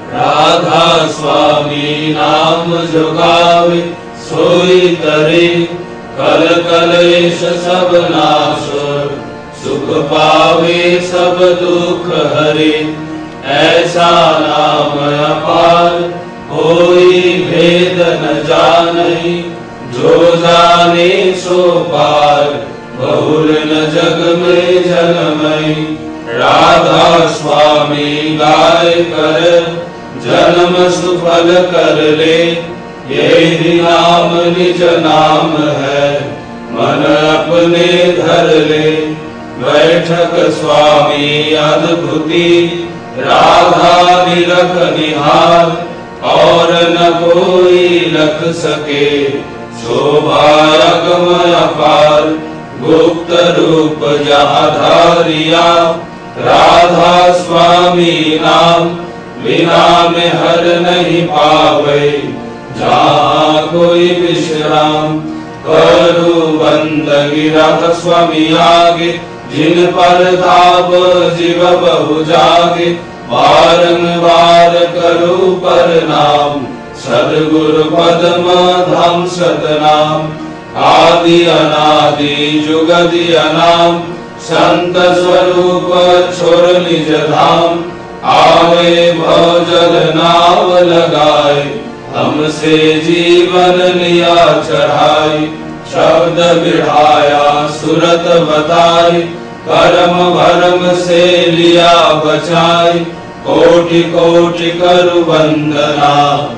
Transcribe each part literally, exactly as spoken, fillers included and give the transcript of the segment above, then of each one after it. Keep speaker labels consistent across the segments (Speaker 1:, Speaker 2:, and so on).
Speaker 1: राधा स्वामी नाम जो गावे सोई तरे, कल कलेश सब नाश सुख पावे सब दुख हरे। ऐसा नाम अपार कोई भेद न जाने, जो जाने सो पार बहुल न जग में जन्मई। राधा स्वामी गाय कर जन्म सुफल कर ले, यही नाम निज नाम है मन अपने धर ले। बैठक स्वामी अद्भुति राधा निरख निहार, और न कोई लख सके शोभा अगम अपार। गुप्त रूप जहाँ धारिया राधा स्वामी नाम, बिना में हर नहीं पावे जहाँ कोई विश्राम। करू बंदगी राधा स्वामी आगे, जिन पर ताप जीव बहु जागे। बारंबार करू प्रणाम, सद्गुरु पद्म धाम सतनाम। आदि अनादि जुगदि अनाम, संत स्वरूप छोर निज धाम। आवे भवजल नाव लगाए, हमसे जीवन लिया चढ़ाई। शब्द बिढ़ाया सुरत बताई, कर्म भरम से लिया बचाई। कोटि कोटि करु वंदना,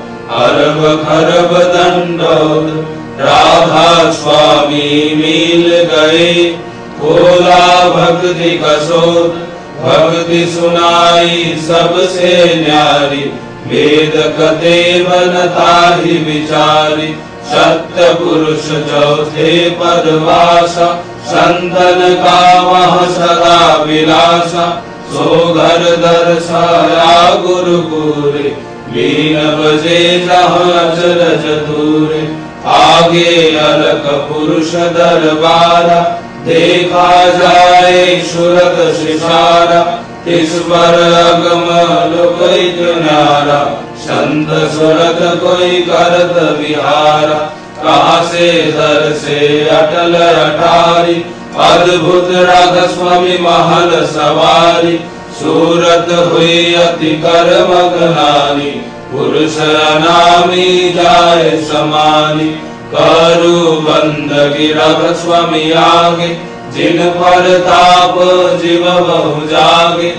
Speaker 1: अरब खरब दंडोत। राधा स्वामी मिल गए, खोला भक्ति कसोत। भक्ति सुनाई सबसे न्यारी, वेद कते बनता ही विचारी। सत्य पुरुष चौथे पदवासा, संतन का वह सदा विलासा। सो घर दर्शाया गुरुपुरे, बीन बजे जहाँ अचरज दूरे। आगे अलक पुरुष दरबारा, देखा जाए सुरत सिसारा। इस पर अगम लोक न्यारा, संत सुरत कोई करत विहारा। कहाँ से दर से अटल अटारी, अद्भुत राधा स्वामी महल सवारी। सूरत हुई अति कर मगनानी, पुरुष अनामी जाए समानी। करू बंदगी राधा स्वामी आगे, जिन पर ताप जीव बहु जागे।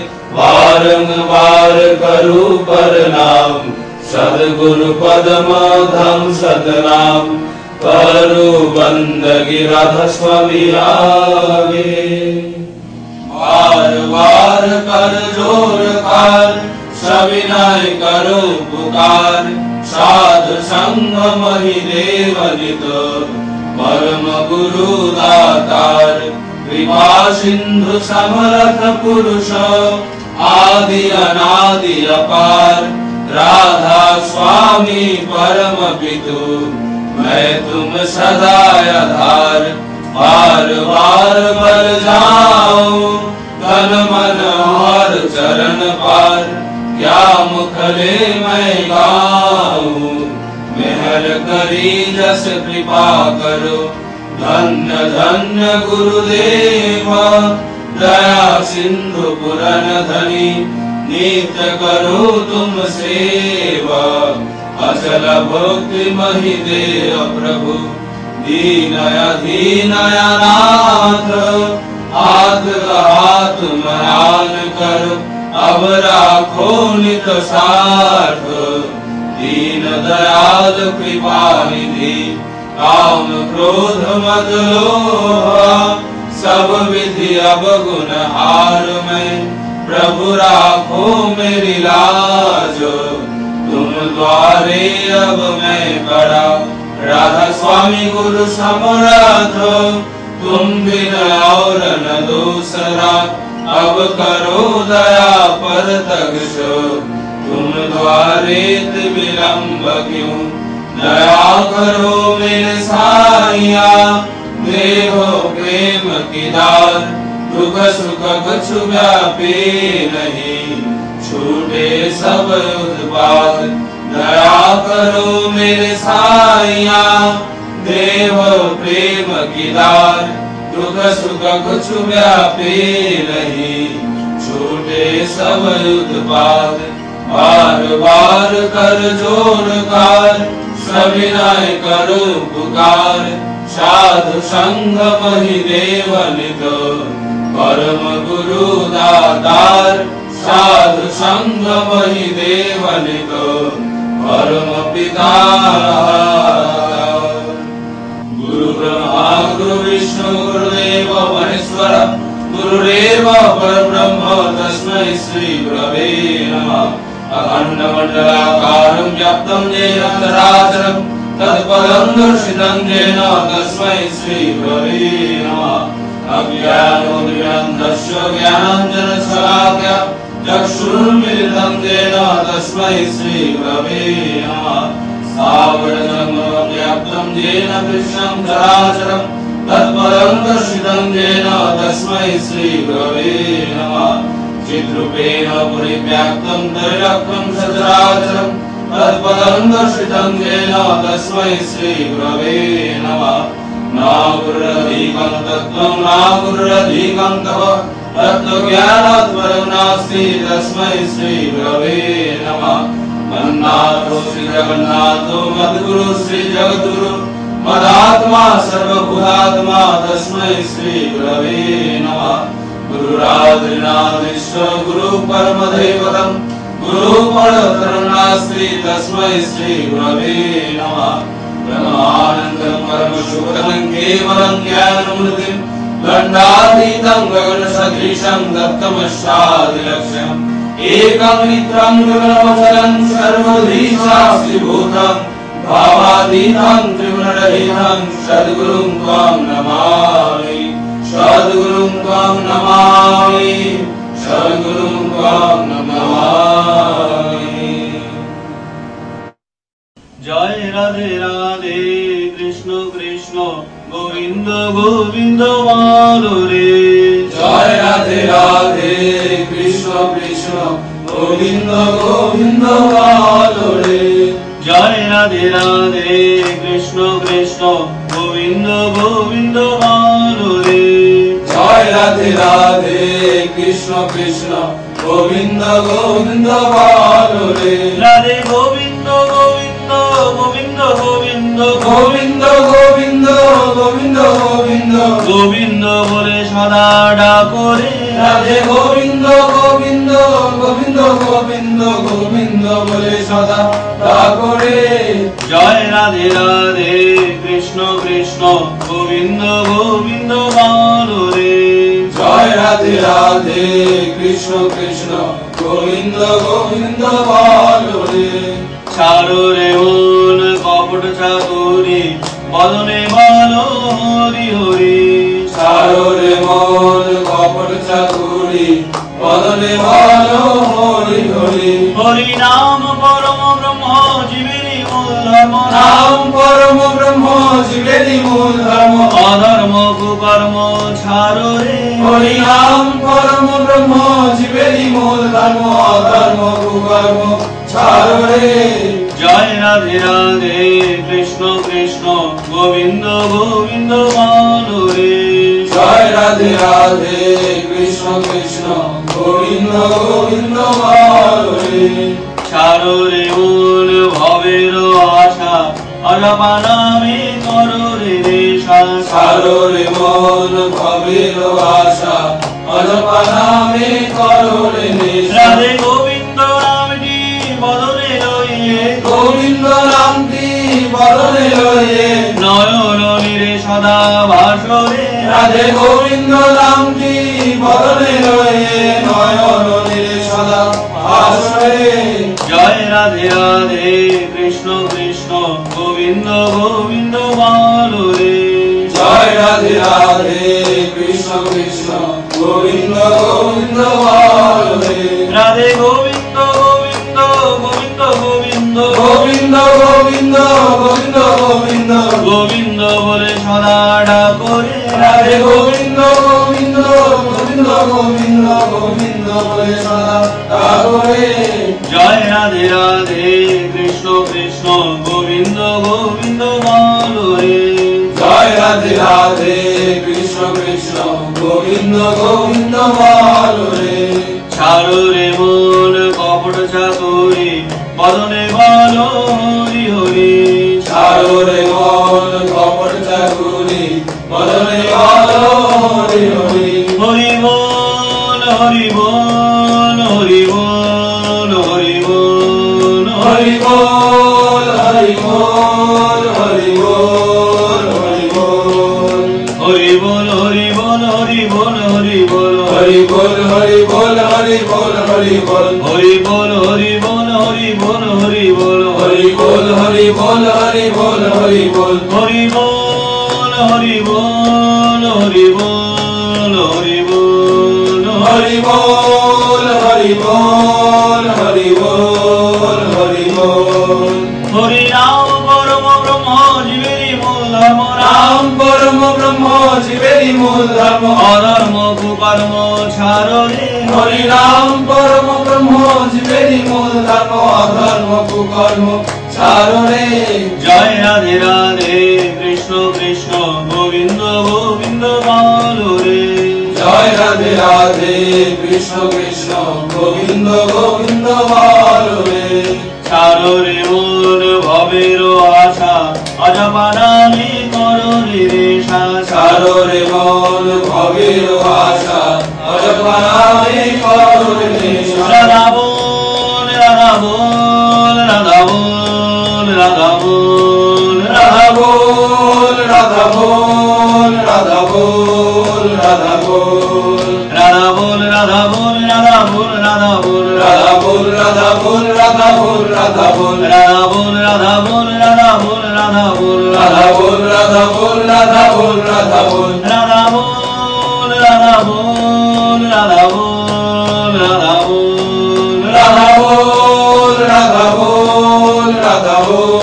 Speaker 1: बारंबार करू प्रणाम, सद्गुरु पद्म धाम सतनाम। करू बंदगी राधा स्वामी आगे, बार बार कर जोर कर सविनय करो पुकार। साधु संग महि देवनित, परम गुरु दातार। कृपा सिंधु समर्थ पुरुष, आदि अनादि अपार। राधा स्वामी परम पितु, मैं तुम सदा आधार। बार बार बर जाऊं तन मन और चरण पार। क्या मुखले मैं गाऊं, मेहर करी जस कृपा करो। धन्य धन्य गुरुदेव, दया सिंधु पुरन धनी। नित्य करो तुम सेवा, अचल भक्ति महि देव प्रभु। दीन अधीन अनाथ, हाथ हाथ मयान करो। अब राखो नित साथ, दीन दयाल कृपा निधि। काम क्रोध मद लोभ, सब विधि अब गुण हार में। प्रभु राखो मेरी लाज, तुम द्वारे अब मैं बड़ा। राधा स्वामी गुरु समर्थ, तुम बिन और न दूसरा। अब करो दया पर तगश, तुम द्वारे विलंब क्यों। दया करो मेरे साइया, देहो प्रेम की दार। दुख सुख कछु व्यापे नहीं, छूटे सब उद्धार। करो मेरे साइया, देव प्रेम की दार, दुख सुख कुछ व्यापे नहीं, छूटे सब उत्पाद, बार बार कर जोर कार, सविनय करो पुकार, साधु संग महि देव नित, परम गुरु दातार, साधु संग महि देव नित, परम पिता। गुरु ब्रह्मा गुरु विष्णु गुरुदेव महेश्वर, गुरुरेव परब्रह्म तस्मै श्री गुरवे नमः। अखण्डमण्डलाकारं व्याप्तं येन चराचरं तत्पदं दर्शितं येन तस्मै श्री गुरवे नमः। अज्ञानोदयन्तस्य ज्ञानाञ्जनशलाकया चक्षुरुन्मीलितं येन तस्मै श्री गुरवे नमः। स्थावरजङ्गमव्याप्तं येन कृष्णं चराचरं तत्पदं दर्शितं येन तस्मै श्री गुरवे नमः। चिद्रूपेण परिव्याप्तं त्रिलक्ष्मं सचराचरं तत्पदं दर्शितं येन तस्मै श्री गुरवे नमः। न गुरुरधिकं तत्त्वं न गुरुरधिकं तपः, तत्त्वज्ञानात् परं नास्ति तस्मै श्री गुरवे नमः। मन्नाथो श्री जगन्नाथो मद्गुरु श्री जगद्गुरु, मदात्मा सर्वभूतात्मा तस्मै श्री गुरवे नमः। गुरुरादिनादिश्व गुरु परमदैवतं, गुरु परतरं नास्ति तस्मै श्री गुरवे नमः। ब्रह्मानन्दं परमशुभदं केवलं ज्ञानमूर्तिं, गण्डातीतं गगनसदृशं दत्तमशादिलक्ष्यम्, एकं नित्यं गगनमचलं सर्वधी साक्षिभूतं, भावातीतं त्रिगुणरहितं सद्गुरुं त्वां नमामि, सद्गुरुं त्वां नमामि, सद्गुरुं त्वां नमामि।
Speaker 2: जय राधे राधे कृष्ण कृष्ण गोविंद गोविंद बोलो रे।
Speaker 1: जय राधे राधे कृष्ण कृष्ण गोविंद गोविंद बोलो रे।
Speaker 2: जय राधे राधे कृष्ण कृष्ण गोविंद गोविंद बोलो रे।
Speaker 1: जय राधे राधे कृष्ण कृष्ण गोविंद गोविंद बोलो रे।
Speaker 2: राधे गोविंद गोविंद गोविंद गोविंद
Speaker 1: गोविंद गोविंद गोविंद गोविंद
Speaker 2: गोविंद बोले सदा डाको रे।
Speaker 1: राधे गोविंद गोविंद गोविंद गोविंद गोविंद बोले सदा डाको रे।
Speaker 2: जय राधे राधे कृष्ण कृष्ण गोविंद गोविंद बोलो रे।
Speaker 1: जय राधे राधे कृष्ण कृष्ण गोविंद गोविंद बोलो रे।
Speaker 2: ছাড়ো রে মন কপট চাতুরি, বদনে বলো হরি হরি।
Speaker 1: ছাড়ো রে মন কপট চাতুরি, বদনে বলো হরি হরি।
Speaker 2: হরি নাম পরম ব্রহ্ম জীবেরই মূল ধর্ম,
Speaker 1: নাম পরম ব্রহ্ম জীবেরই মূল ধর্ম।
Speaker 2: অধর্ম কুকর্ম ছাড়ো রে।
Speaker 1: হরি নাম পরম ব্রহ্ম জীবেরই মূল ধর্ম, অধর্ম কুকর্ম ছাড়ো রে।
Speaker 2: জয় রাধে রাধে কৃষ্ণ কৃষ্ণ গোবিন্দ গোবিন্দ বলো রে।
Speaker 1: জয় রাধে রাধে কৃষ্ণ কৃষ্ণ গোবিন্দ গোবিন্দ বলো রে।
Speaker 2: ছাড়ো রে মন ভবের আশা, অজপা নামে করো রে নেশা।
Speaker 1: ছাড়ো রে মন ভবের আশা, অজপা নামে করো রে নেশা।
Speaker 2: রাধে গোবিন্দ নামটি বদনে লইয়ে,
Speaker 1: গোবিন্দ নামটি বদনে লইয়ে,
Speaker 2: নয়ন নীরে সদা ভাসরে।
Speaker 1: রাধে গোবিন্দ নামটি বদনে লইয়ে, নয়ন নীরে সদা ভাসরে।
Speaker 2: জয় রাধে রাধে কৃষ্ণ কৃষ্ণ গোবিন্দ গোবিন্দ বলো রে।
Speaker 1: জয় রাধে রাধে কৃষ্ণ কৃষ্ণ গোবিন্দ গোবিন্দ বলো রে।
Speaker 2: রাধে গোবিন্দ গোবিন্দ গোবিন্দ গোবিন্দ
Speaker 1: গোবিন্দ গোবিন্দ গোবিন্দ গোবিন্দ
Speaker 2: গোবিন্দ বলে সদা ডাকো রে।
Speaker 1: রাধে গোবিন্দ গোবিন্দ গোবিন্দ গোবিন্দ গোবিন্দ বলে সদা ডাকো রে।
Speaker 2: জয় রাধে রাধে কৃষ্ণ কৃষ্ণ
Speaker 1: গোবিন্দ গোবিন্দ বলো রে।
Speaker 2: ছাড়ো রে মন কপট চাতুরি বদনে বলো হরি হরি।
Speaker 1: ছাড়ো রে মন কপট চাতুরি বদনে বলো হরি হরি।
Speaker 2: হরি বল হরি বল হরি বল হরি বল
Speaker 1: হরি বল হরি বল হরি বল হরি বল।
Speaker 2: হরি বল হরি বল হরি বল হরি বল
Speaker 1: হরি বল হরি বল হরি বল হরি বল।
Speaker 2: হরি বল হরি বল হরি বল হরি বল
Speaker 1: হরি বল হরি বল হরি বল হরি বল।
Speaker 2: হরি বল হরি বল হরি বল হরি বল
Speaker 1: হরি বল হরি বল হরি বল হরি বল।
Speaker 2: হরি রাম পরম ব্রহ্ম জীবেরি মূল ধর্ম
Speaker 1: রাম পরম ব্রহ্ম জীবেরি মূল ধর্ম।
Speaker 2: অধর্ম কুকর্ম ছাড়ো রে।
Speaker 1: হরি রাম পরম ব্রহ্ম জীবেরি মূল ধর্ম। অধর্ম কুকর্ম ছাড়ো রে।
Speaker 2: জয় রাধে রাধে কৃষ্ণ কৃষ্ণ গোবিন্দ গোবিন্দ বলো রে।
Speaker 1: জয় রাধে রাধে কৃষ্ণ কৃষ্ণ গোবিন্দ গোবিন্দ বলো রে।
Speaker 2: ছাড়ো রে মোর ভবের আশা অজপানামি করো রে রেশা।
Speaker 1: ছাড়ো রে মন ভবের আশা অজপানামি করো রে নেশা।
Speaker 2: রাধা বল রাধা বল রাধা বল রাধা বল
Speaker 1: রাধা বল রাধা বল রাধা বল রাধা বল।
Speaker 2: রাধা বল রাধা বল রাধা বল রাধা বল
Speaker 1: রাধা বল রাধা বল রাধা বল রাধা বল।
Speaker 2: রাধা বল রাধা বল রাধা বল রাধা বল
Speaker 1: রাধা বল রাধা বল রাধা বল রাধা বল।
Speaker 2: রাধা বল রাধা বল রাধা বল রাধা বল
Speaker 1: রাধা বল রাধা বল রাধা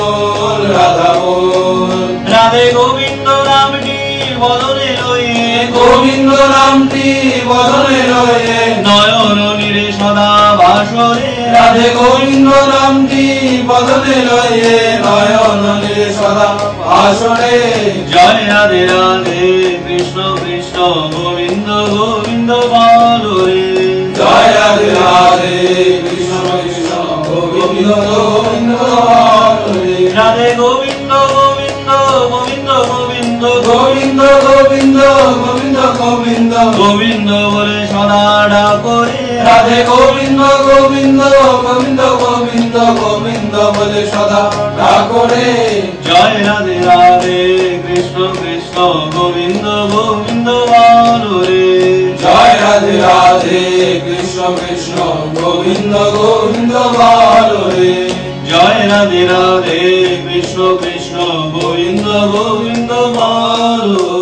Speaker 1: বল রাধা বল।
Speaker 2: রাধে গোবিন্দ নামটি বদনে লয়ে
Speaker 1: গোবিন্দ নামটি বদনে রয়ে।
Speaker 2: নয়ন নীরে সদা বাসরে
Speaker 1: রাধে গোবিন্দ নামটি বদনে রয়ে। নয়ন নীরে সদা আসরে।
Speaker 2: জয় রাধে রাধে কৃষ্ণ কৃষ্ণ গোবিন্দ গোবিন্দ বলো রে।
Speaker 1: জয় রাধে রাধে কৃষ্ণ কৃষ্ণ গোবিন্দ গোবিন্দ বলো রে।
Speaker 2: রাধে গোবিন্দ গোবিন্দ গোবিন্দ গোবিন্দ
Speaker 1: গোবিন্দ গোবিন্দ গোবিন্দ গোবিন্দ।
Speaker 2: গোবিন্দ বলে সদা ডাকরে।
Speaker 1: রাধে গোবিন্দ গোবিন্দ গোবিন্দ গোবিন্দ গোবিন্দ বলে সদা ডাকরে।
Speaker 2: জয় রাধে রাধে কৃষ্ণ কৃষ্ণ গোবিন্দ গোবিন্দ বলো রে।
Speaker 1: জয় রাধে রাধে কৃষ্ণ কৃষ্ণ গোবিন্দ গোবিন্দ বলো রে।
Speaker 2: জয় রাধে রাধে কৃষ্ণ কৃষ্ণ গোবিন্দ গোবিন্দ বলো